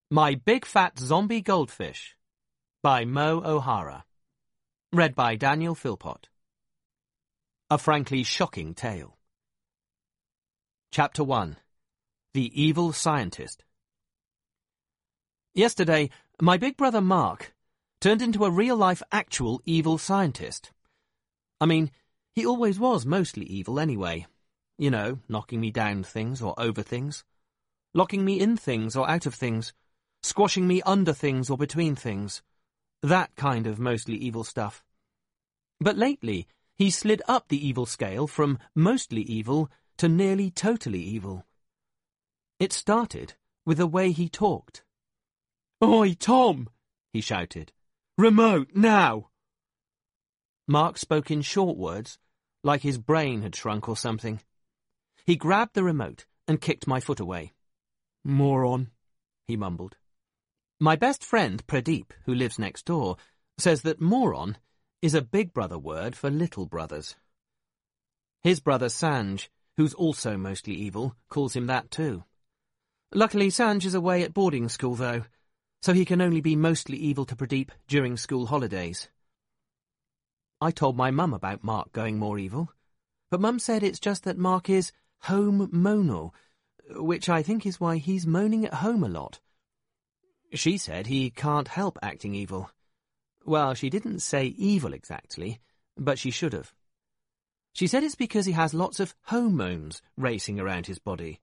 My Big Fat Zombie Goldfish by Mo O'Hara. Read by Daniel Philpott. A frankly shocking tale. Chapter 1. The Evil Scientist. Yesterday, my big brother Mark turned into a real-life actual evil scientist. I mean, he always was mostly evil anyway. You know, knocking me down things or over things, locking me in things or out of things, squashing me under things or between things. That kind of mostly evil stuff. But lately, he slid up the evil scale from mostly evil to nearly totally evil. It started with the way he talked. "Oi, Tom!" he shouted. "Remote, now!" Mark spoke in short words, like his brain had shrunk or something. He grabbed the remote and kicked my foot away. "Moron," he mumbled. My best friend, Pradeep, who lives next door, says that moron is a big brother word for little brothers. His brother Sanj, who's also mostly evil, calls him that too. Luckily, Sanj is away at boarding school, though, so he can only be mostly evil to Pradeep during school holidays. I told my mum about Mark going more evil, but Mum said it's just that Mark is home-monal, which I think is why he's moaning at home a lot. She said he can't help acting evil. Well, she didn't say evil exactly, but she should have. She said it's because he has lots of hormones racing around his body.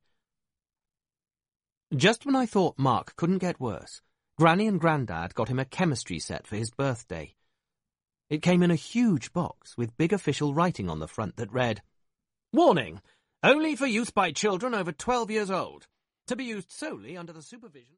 Just when I thought Mark couldn't get worse, Granny and Grandad got him a chemistry set for his birthday. It came in a huge box with big official writing on the front that read, "Warning! Only for use by children over 12 years old. To be used solely under the supervision..."